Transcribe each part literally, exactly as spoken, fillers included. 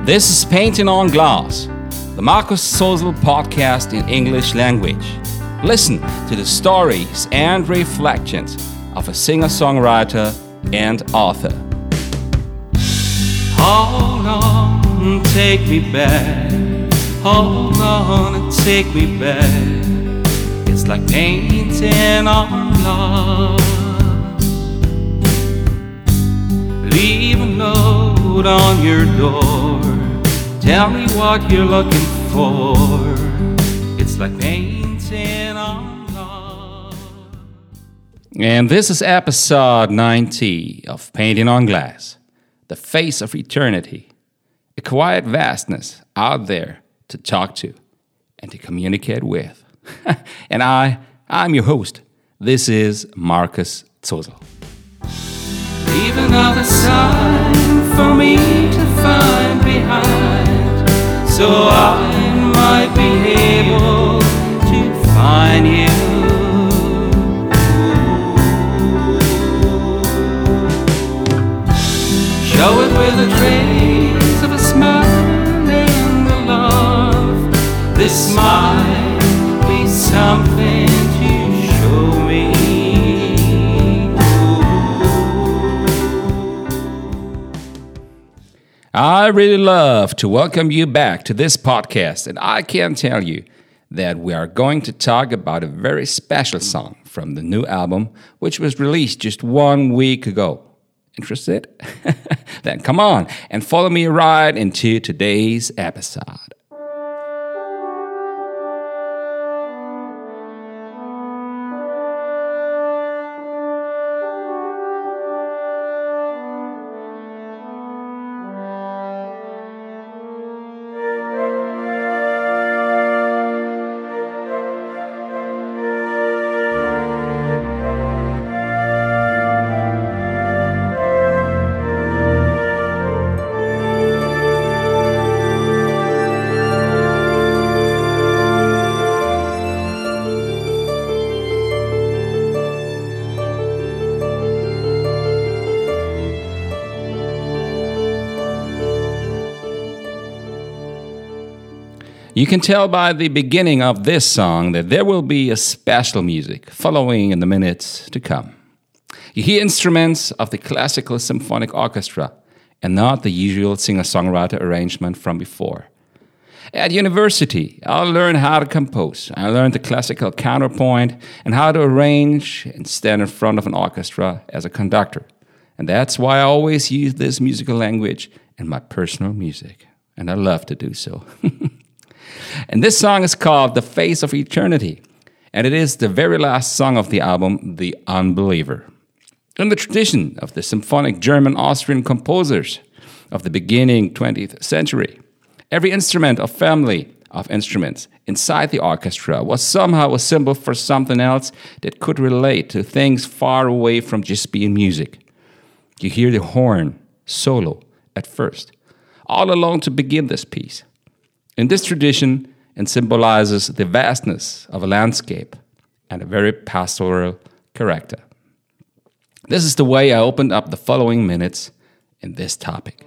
This is Painting on Glass, the Markus Zollsel podcast in English language. Listen to the stories and reflections of a singer-songwriter and author. Hold on, take me back. Hold on and take me back. It's like painting on glass. Leave a note on your door. Tell me what you're looking for. It's like painting on glass. And this is episode ninety of Painting on Glass, the face of eternity. A quiet vastness out there to talk to and to communicate with. And I, I'm your host. This is Markus Zollsel. Leave another sign for me to find behind, so I might be able to find you. Show it with a trace of a smile and a love. This might be something to show me. I really love to welcome you back to this podcast, and I can tell you that we are going to talk about a very special song from the new album, which was released just one week ago. Interested? Then come on and follow me right into today's episode. You can tell by the beginning of this song that there will be a special music following in the minutes to come. You hear instruments of the classical symphonic orchestra and not the usual singer-songwriter arrangement from before. At university, I learned how to compose. I learned the classical counterpoint and how to arrange and stand in front of an orchestra as a conductor. And that's why I always use this musical language in my personal music. And I love to do so. And this song is called The Face of Eternity, and it is the very last song of the album, The Unbeliever. In the tradition of the symphonic German-Austrian composers of the beginning twentieth century, every instrument or family of instruments inside the orchestra was somehow a symbol for something else that could relate to things far away from just being music. You hear the horn solo at first, all alone to begin this piece. In this tradition, it symbolizes the vastness of a landscape and a very pastoral character. This is the way I opened up the following minutes in this topic.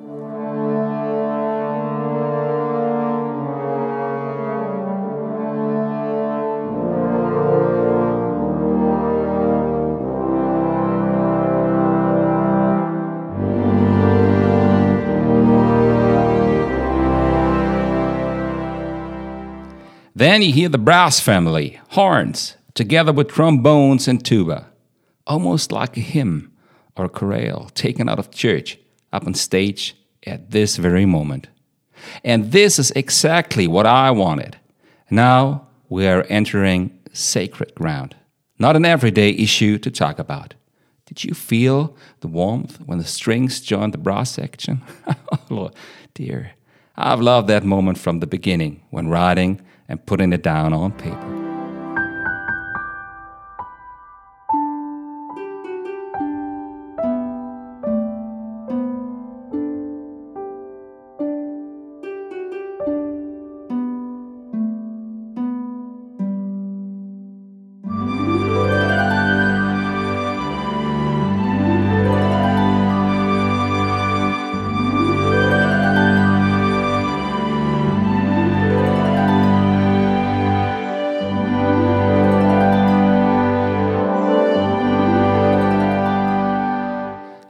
Then you hear the brass family, horns, together with trombones and tuba, almost like a hymn or a chorale taken out of church up on stage at this very moment. And this is exactly what I wanted. Now we are entering sacred ground, not an everyday issue to talk about. Did you feel the warmth when the strings joined the brass section? Oh, Lord, dear. I've loved that moment from the beginning when writing and putting it down on paper.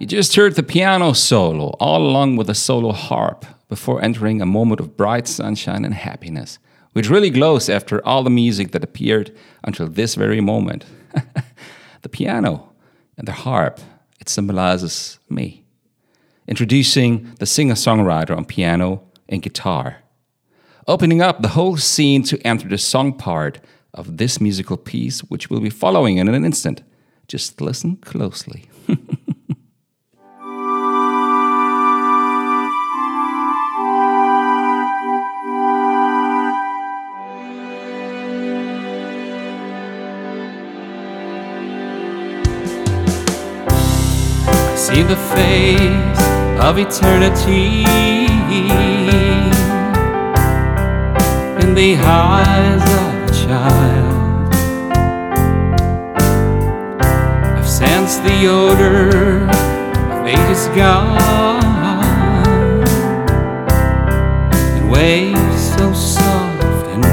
You just heard the piano solo, all along with a solo harp, before entering a moment of bright sunshine and happiness, which really glows after all the music that appeared until this very moment. The piano and the harp, it symbolizes me. Introducing the singer-songwriter on piano and guitar. Opening up the whole scene to enter the song part of this musical piece, which we'll be following in an instant. Just listen closely. See the face of eternity in the eyes of a child. I've sensed the odor of ages gone in waves so soft and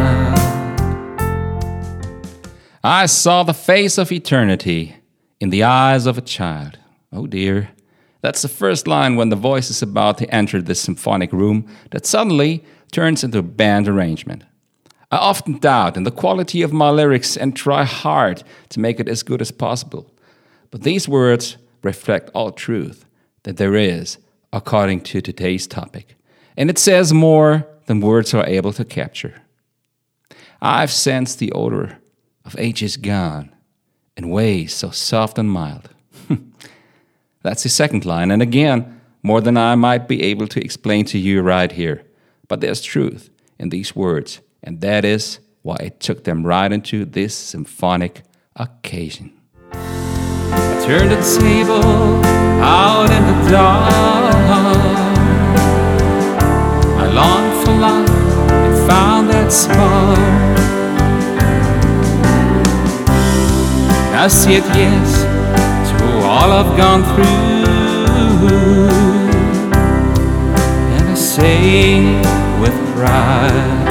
mild. I saw the face of eternity in the eyes of a child. Oh dear. That's the first line when the voice is about to enter the symphonic room that suddenly turns into a band arrangement. I often doubt in the quality of my lyrics and try hard to make it as good as possible. But these words reflect all truth that there is, according to today's topic. And it says more than words are able to capture. I've sensed the odor of ages gone in ways so soft and mild. That's the second line, and again, more than I might be able to explain to you right here. But there's truth in these words, and that is why it took them right into this symphonic occasion. I turned the table out in the dark. I longed for life and found that spark. I said yes to all I've gone through, and I say with pride.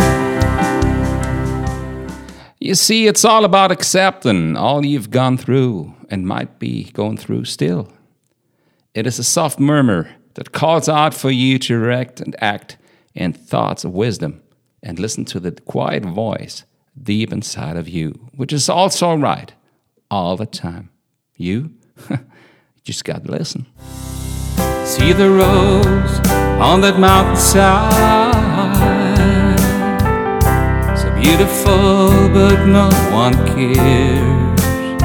You see, it's all about accepting all you've gone through and might be going through still. It is a soft murmur that calls out for you to erect and act in thoughts of wisdom and listen to the quiet voice deep inside of you, which is also right all the time. You just got to listen. See the rose on that mountainside, so beautiful but no one cares.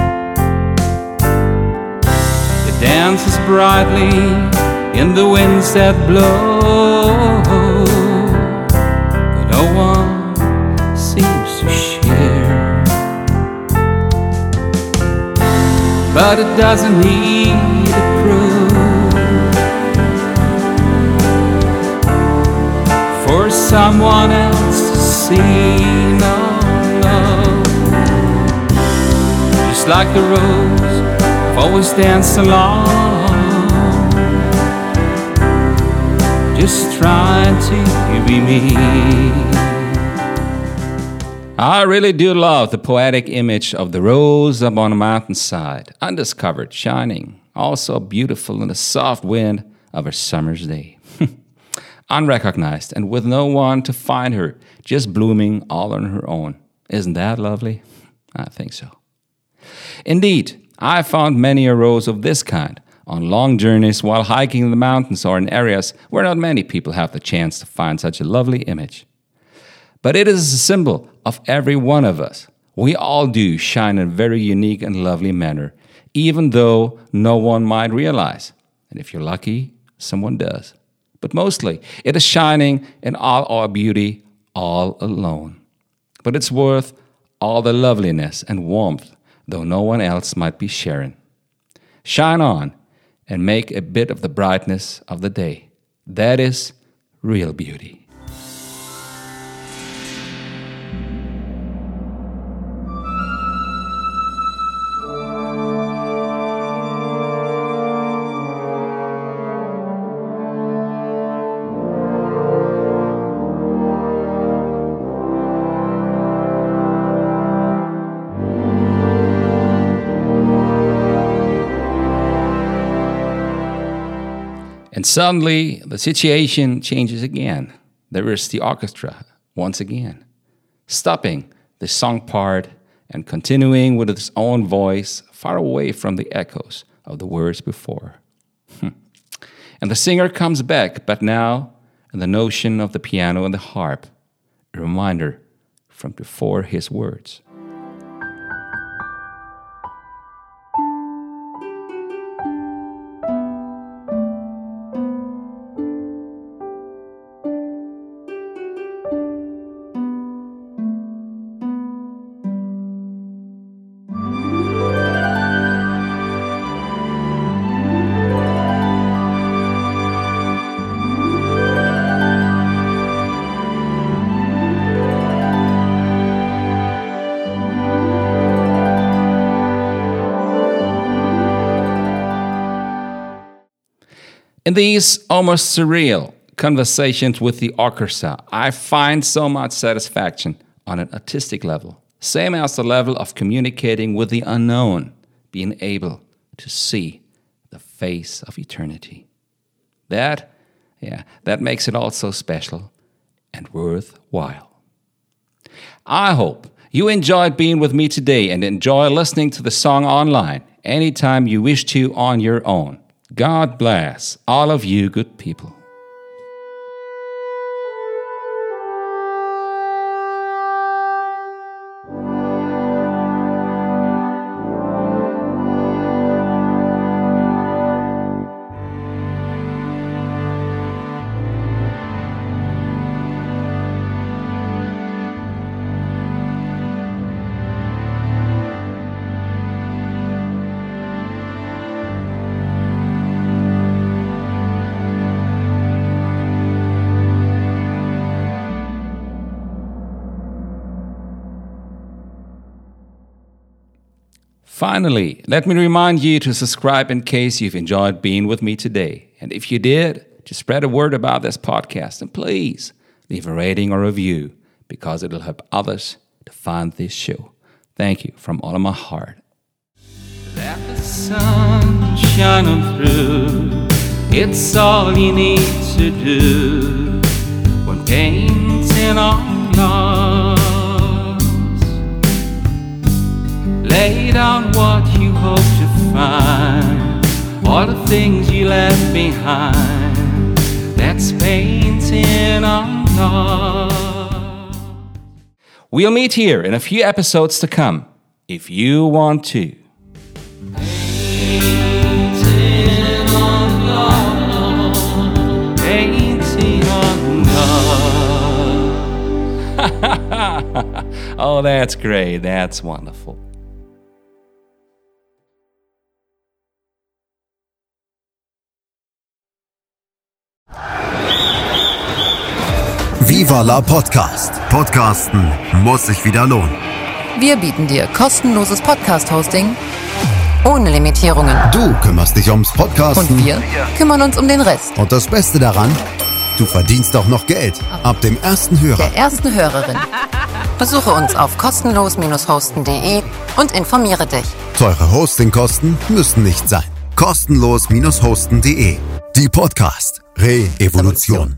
It dances brightly in the winds that blow, but no one seems to share. But it doesn't need a proof for someone else to see. No, no. Just like the rose, I've always danced along, just trying to be me. I really do love the poetic image of the rose up on a mountainside, undiscovered, shining, also beautiful in the soft wind of a summer's day. Unrecognized and with no one to find her, just blooming all on her own. Isn't that lovely? I think so. Indeed, I found many a rose of this kind on long journeys while hiking in the mountains or in areas where not many people have the chance to find such a lovely image. But it is a symbol of every one of us. We all do shine in a very unique and lovely manner, even though no one might realize. And if you're lucky, someone does. But mostly, it is shining in all our beauty all alone. But it's worth all the loveliness and warmth, though no one else might be sharing. Shine on and make a bit of the brightness of the day. That is real beauty. And suddenly, the situation changes again. There is the orchestra once again, stopping the song part and continuing with its own voice far away from the echoes of the words before. And the singer comes back, but now in the notion of the piano and the harp, a reminder from before his words. In these almost surreal conversations with the orchestra, I find so much satisfaction on an artistic level, same as the level of communicating with the unknown, being able to see the face of eternity. That, yeah, that makes it all so special and worthwhile. I hope you enjoyed being with me today and enjoy listening to the song online anytime you wish to on your own. God bless all of you good people. Finally, let me remind you to subscribe in case you've enjoyed being with me today. And if you did, to spread a word about this podcast. And please leave a rating or review because it'll help others to find this show. Thank you from all of my heart. Let the sun shine on through. It's all you need to do when painting on glass. Lay down what you hope to find, all the things you left behind. That's painting on glass. We'll meet here in a few episodes to come, if you want to. Painting on glass. Painting on glass. Oh, that's great. That's wonderful. Viva la Podcast. Podcasten muss sich wieder lohnen. Wir bieten dir kostenloses Podcast-Hosting ohne Limitierungen. Du kümmerst dich ums Podcasten. Und wir kümmern uns um den Rest. Und das Beste daran, du verdienst auch noch Geld. Ab dem ersten Hörer. Der ersten Hörerin. Besuche uns auf kostenlos hosten punkt de und informiere dich. Teure Hostingkosten müssen nicht sein. kostenlos hosten punkt de. Die Podcast Re-Evolution.